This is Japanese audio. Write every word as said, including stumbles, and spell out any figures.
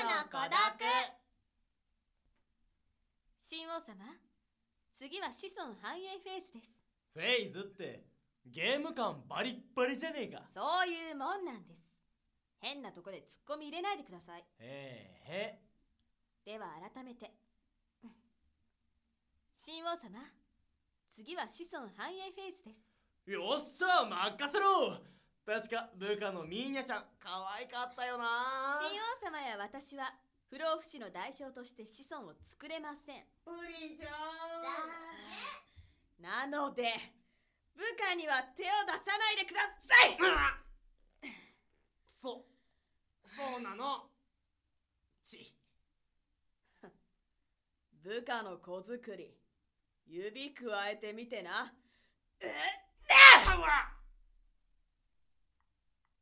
の孤独。 神王様、次は子孫繁栄フェーズです。 フェイズってゲーム感バリッバリじゃねえか。 そういうもんなんです。変なとこでツッコミ入れないでください。 へえへ。 では改めて、神王様、次は子孫繁栄フェーズです。 よっしゃ、任せろ。確か部下のミーニャちゃん可愛かったよな。 神王様や私は不老不死の代償として子孫を作れません。 プリンちゃんなので部下には手を出さないでください。 そそうなのち。 部下の子作り指くわえてみてな。えっ、 あわ